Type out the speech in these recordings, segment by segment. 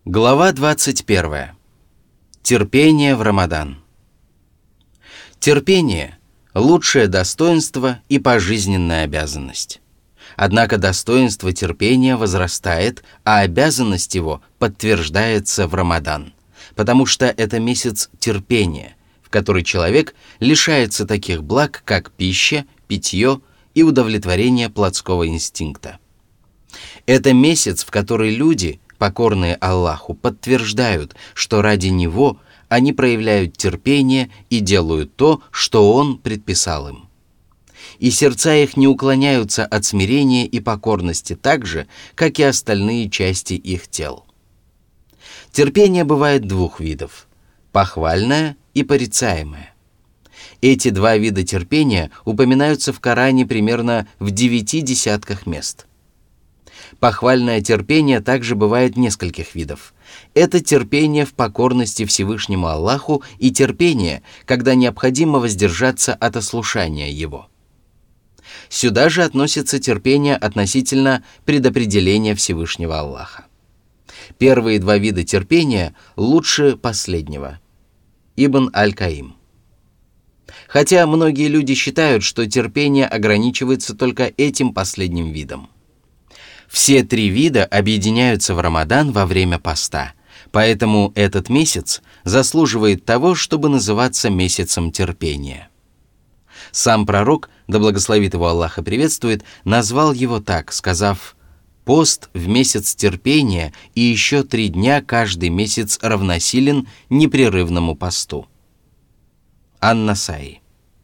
Глава 21. Терпение в Рамадан. Терпение – лучшее достоинство и пожизненная обязанность. Однако достоинство терпения возрастает, а обязанность его подтверждается в Рамадан, потому что это месяц терпения, в который человек лишается таких благ, как пища, питье и удовлетворение плотского инстинкта. Это месяц, в который люди, покорные Аллаху, подтверждают, что ради Него они проявляют терпение и делают то, что Он предписал им. И сердца их не уклоняются от смирения и покорности так же, как и остальные части их тел. Терпение бывает двух видов – похвальное и порицаемое. Эти два вида терпения упоминаются в Коране примерно в 9 десятках мест. Похвальное терпение также бывает нескольких видов. Это терпение в покорности Всевышнему Аллаху и терпение, когда необходимо воздержаться от ослушания Его. Сюда же относится терпение относительно предопределения Всевышнего Аллаха. Первые два вида терпения лучше последнего. Ибн Аль-Каим. Хотя многие люди считают, что терпение ограничивается только этим последним видом. Все три вида объединяются в Рамадан во время поста, поэтому этот месяц заслуживает того, чтобы называться месяцем терпения. Сам пророк, да благословит его Аллах и приветствует, назвал его так, сказав: «Пост в месяц терпения и еще 3 дня каждый месяц равносилен непрерывному посту». Ан-Насаи.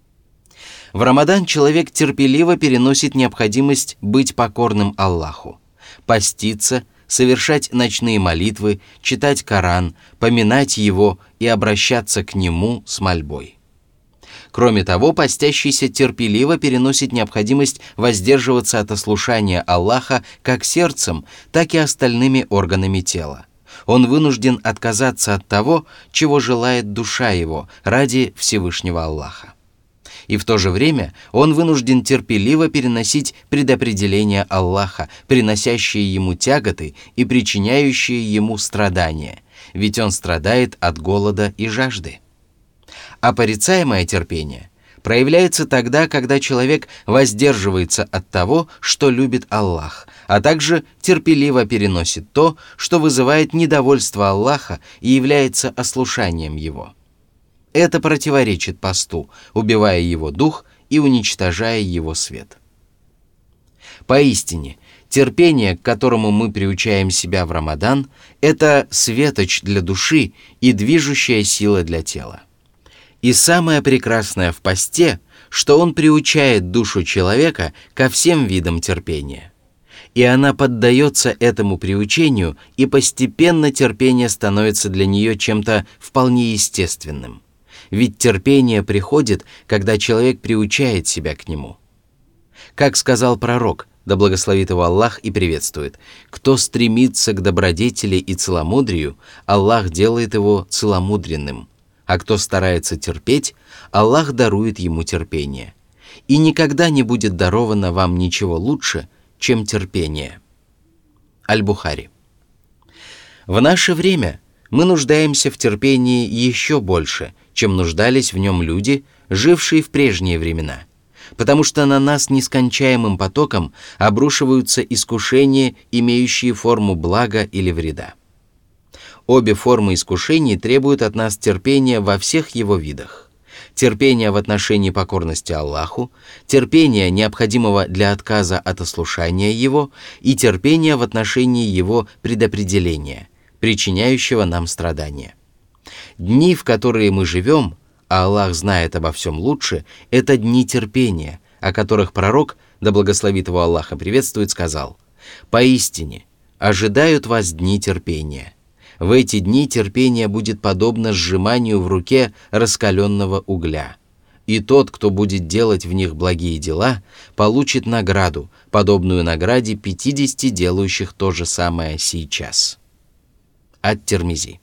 В Рамадан человек терпеливо переносит необходимость быть покорным Аллаху, поститься, совершать ночные молитвы, читать Коран, поминать Его и обращаться к Нему с мольбой. Кроме того, постящийся терпеливо переносит необходимость воздерживаться от ослушания Аллаха как сердцем, так и остальными органами тела. Он вынужден отказаться от того, чего желает душа его, ради Всевышнего Аллаха. И в то же время он вынужден терпеливо переносить предопределения Аллаха, приносящие ему тяготы и причиняющие ему страдания, ведь он страдает от голода и жажды. А порицаемое терпение проявляется тогда, когда человек воздерживается от того, что любит Аллах, а также терпеливо переносит то, что вызывает недовольство Аллаха и является ослушанием Его. Это противоречит посту, убивая его дух и уничтожая его свет. Поистине, терпение, к которому мы приучаем себя в Рамадан, это светоч для души и движущая сила для тела. И самое прекрасное в посте, что он приучает душу человека ко всем видам терпения. И она поддается этому приучению, и постепенно терпение становится для нее чем-то вполне естественным. Ведь терпение приходит, когда человек приучает себя к нему. Как сказал пророк, да благословит его Аллах и приветствует: «Кто стремится к добродетели и целомудрию, Аллах делает его целомудренным, а кто старается терпеть, Аллах дарует ему терпение. И никогда не будет даровано вам ничего лучше, чем терпение». Аль-Бухари. В наше время мы нуждаемся в терпении еще больше, чем нуждались в нем люди, жившие в прежние времена, потому что на нас нескончаемым потоком обрушиваются искушения, имеющие форму блага или вреда. Обе формы искушений требуют от нас терпения во всех его видах. Терпение в отношении покорности Аллаху, терпение, необходимого для отказа от ослушания Его, и терпение в отношении Его предопределения, причиняющего нам страдания. Дни, в которые мы живем, а Аллах знает обо всем лучше, это дни терпения, о которых пророк, да благословит его Аллах и приветствует, сказал: «Поистине, ожидают вас дни терпения. В эти дни терпение будет подобно сжиманию в руке раскаленного угля. И тот, кто будет делать в них благие дела, получит награду, подобную награде 50 делающих то же самое сейчас». Ат-Тирмизи.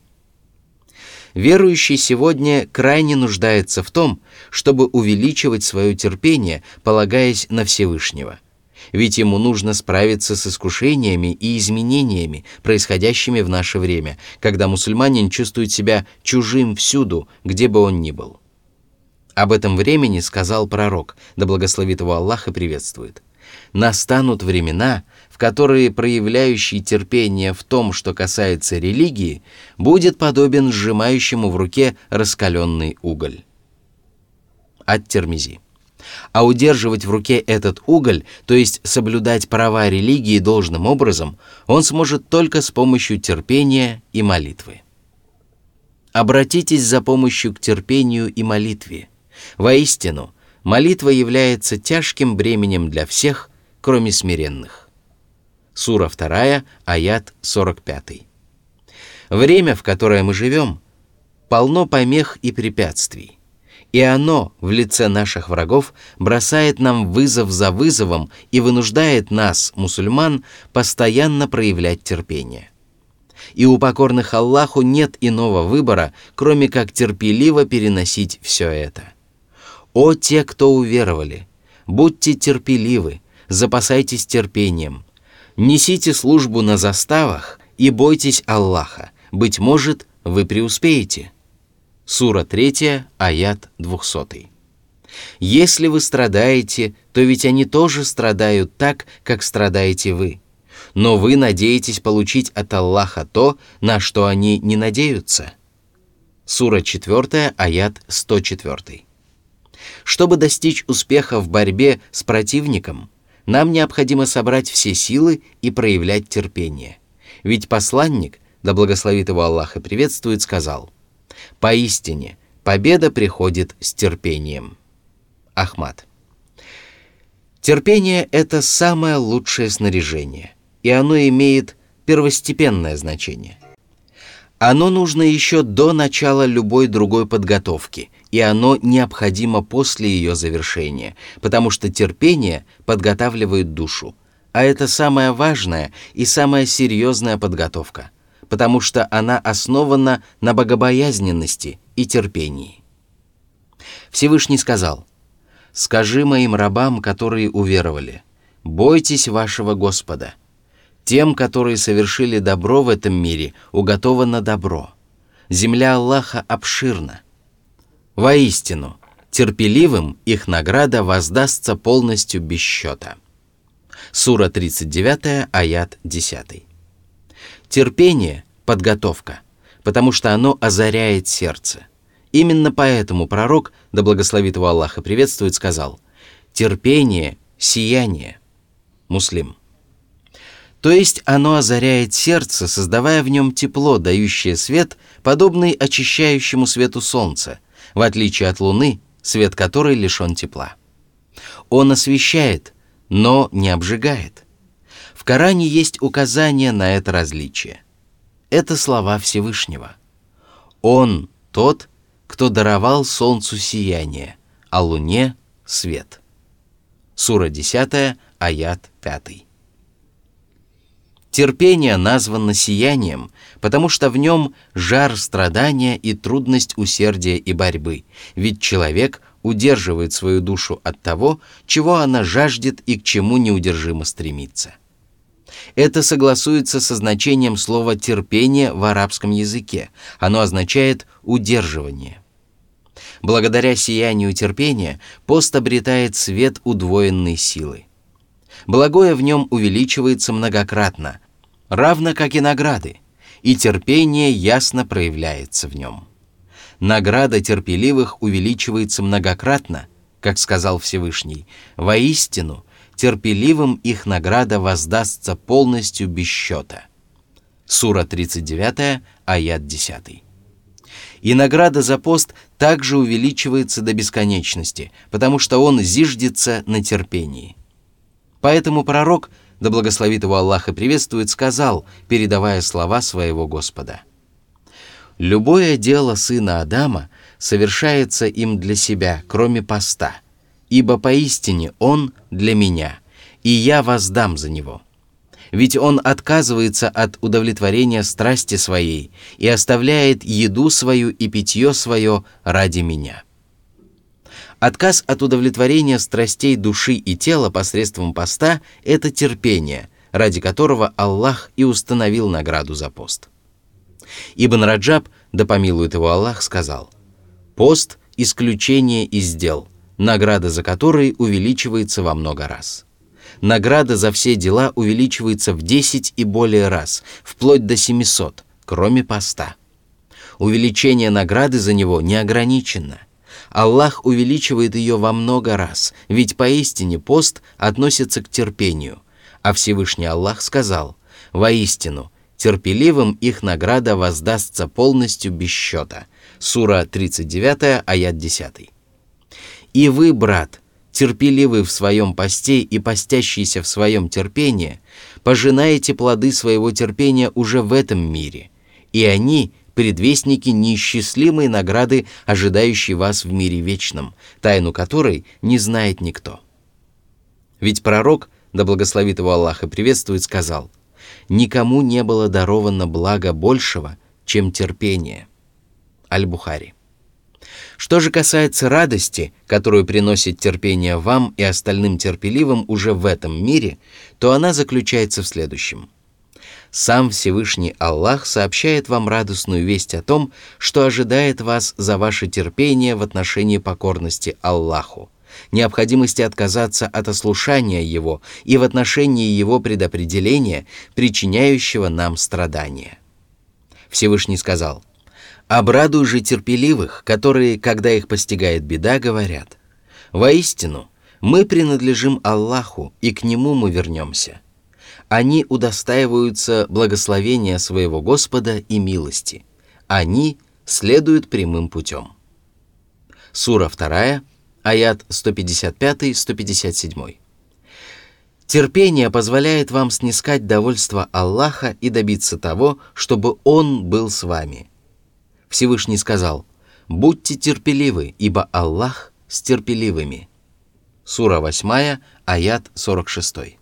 Верующий сегодня крайне нуждается в том, чтобы увеличивать свое терпение, полагаясь на Всевышнего. ведь ему нужно справиться с искушениями и изменениями, происходящими в наше время, когда мусульманин чувствует себя чужим всюду, где бы он ни был. Об этом времени сказал пророк, да благословит его Аллах и приветствует: «Настанут времена, в которые проявляющий терпение в том, что касается религии, будет подобен сжимающему в руке раскаленный уголь». Ат-Тирмизи. А удерживать в руке этот уголь, то есть соблюдать права религии должным образом, он сможет только с помощью терпения и молитвы. Обратитесь за помощью к терпению и молитве. Воистину, молитва является тяжким бременем для всех, кроме смиренных. Сура 2, аят 45. Время, в которое мы живем, полно помех и препятствий, и оно в лице наших врагов бросает нам вызов за вызовом и вынуждает нас, мусульман, постоянно проявлять терпение. И у покорных Аллаху нет иного выбора, кроме как терпеливо переносить все это. «О те, кто уверовали! Будьте терпеливы, запасайтесь терпением, несите службу на заставах и бойтесь Аллаха, быть может, вы преуспеете». Сура 3, аят 200. «Если вы страдаете, то ведь они тоже страдают так, как страдаете вы. Но вы надеетесь получить от Аллаха то, на что они не надеются». Сура 4, аят 104. Чтобы достичь успеха в борьбе с противником, нам необходимо собрать все силы и проявлять терпение. Ведь посланник, да благословит его Аллах и приветствует, сказал: «Поистине, победа приходит с терпением». Ахмад. Терпение – это самое лучшее снаряжение, и оно имеет первостепенное значение. Оно нужно еще до начала любой другой подготовки, и оно необходимо после ее завершения, потому что терпение подготавливает душу, а это самая важная и самая серьезная подготовка, потому что она основана на богобоязненности и терпении. Всевышний сказал: «Скажи моим рабам, которые уверовали, бойтесь вашего Господа. Тем, которые совершили добро в этом мире, уготовано добро. Земля Аллаха обширна. Воистину, терпеливым их награда воздастся полностью без счета». Сура 39, аят 10. Терпение – подготовка, потому что оно озаряет сердце. Именно поэтому пророк, да благословит его Аллах и приветствует, сказал: «Терпение – сияние». Муслим. То есть оно озаряет сердце, создавая в нем тепло, дающее свет, подобный очищающему свету солнца, в отличие от луны, свет которой лишен тепла. Он освещает, но не обжигает. В Коране есть указание на это различие. Это слова Всевышнего. «Он тот, кто даровал солнцу сияние, а луне — свет». Сура 10, аят 5. Терпение названо сиянием, потому что в нем жар страдания и трудность усердия и борьбы, ведь человек удерживает свою душу от того, чего она жаждет и к чему неудержимо стремится. Это согласуется со значением слова «терпение» в арабском языке. Оно означает «удерживание». Благодаря сиянию терпения пост обретает свет удвоенной силы. Благое в нем увеличивается многократно, равно как и награды, и терпение ясно проявляется в нем. Награда терпеливых увеличивается многократно, как сказал Всевышний: «Воистину, терпеливым их награда воздастся полностью без счета». Сура 39, аят 10. И награда за пост также увеличивается до бесконечности, потому что он зиждется на терпении. Поэтому пророк, да благословит его Аллах и приветствует, сказал, передавая слова своего Господа: «Любое дело сына Адама совершается им для себя, кроме поста, ибо поистине он для меня, и я воздам за него. Ведь он отказывается от удовлетворения страсти своей и оставляет еду свою и питье свое ради меня». Отказ от удовлетворения страстей души и тела посредством поста – это терпение, ради которого Аллах и установил награду за пост. Ибн Раджаб, да помилует его Аллах, сказал: «Пост – исключение из дел, награда за которые увеличивается во много раз. Награда за все дела увеличивается в 10 и более раз, вплоть до 700, кроме поста. Увеличение награды за него не ограничено. Аллах увеличивает ее во много раз, ведь поистине пост относится к терпению, а Всевышний Аллах сказал: «Воистину, терпеливым их награда воздастся полностью без счета». Сура 39, аят 10. «И вы, брат, терпеливый в своем посте и постящийся в своем терпении, пожинаете плоды своего терпения уже в этом мире, и они — предвестники неисчислимой награды, ожидающей вас в мире вечном, тайну которой не знает никто». Ведь пророк, да благословит его Аллах и приветствует, сказал: «Никому не было даровано благо большего, чем терпение». Аль-Бухари. Что же касается радости, которую приносит терпение вам и остальным терпеливым уже в этом мире, то она заключается в следующем. Сам Всевышний Аллах сообщает вам радостную весть о том, что ожидает вас за ваше терпение в отношении покорности Аллаху, необходимости отказаться от ослушания Его и в отношении Его предопределения, причиняющего нам страдания. Всевышний сказал: «Обрадуй же терпеливых, которые, когда их постигает беда, говорят: воистину, мы принадлежим Аллаху, и к Нему мы вернемся. Они удостаиваются благословения своего Господа и милости. Они следуют прямым путем». Сура 2, аят 155-157. Терпение позволяет вам снискать довольство Аллаха и добиться того, чтобы Он был с вами. Всевышний сказал: «Будьте терпеливы, ибо Аллах с терпеливыми». Сура 8, аят 46.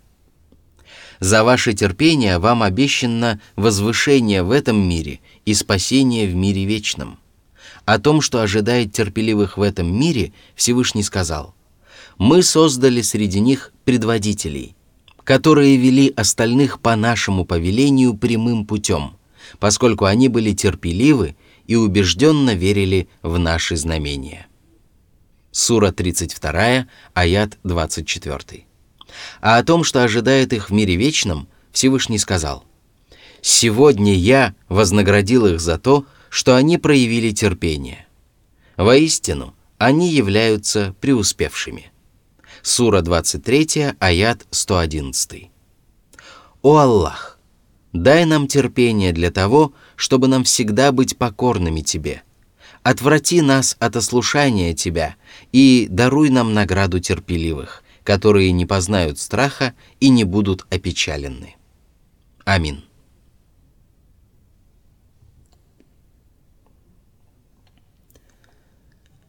За ваше терпение вам обещано возвышение в этом мире и спасение в мире вечном. О том, что ожидает терпеливых в этом мире, Всевышний сказал: «Мы создали среди них предводителей, которые вели остальных по нашему повелению прямым путем, поскольку они были терпеливы и убежденно верили в наши знамения». Сура 32, аят 24. А о том, что ожидает их в мире вечном, Всевышний сказал: «Сегодня я вознаградил их за то, что они проявили терпение. Воистину, они являются преуспевшими». Сура 23, аят 111. «О Аллах! Дай нам терпение для того, чтобы нам всегда быть покорными Тебе. Отврати нас от ослушания Тебя и даруй нам награду терпеливых, которые не познают страха и не будут опечалены. Амин.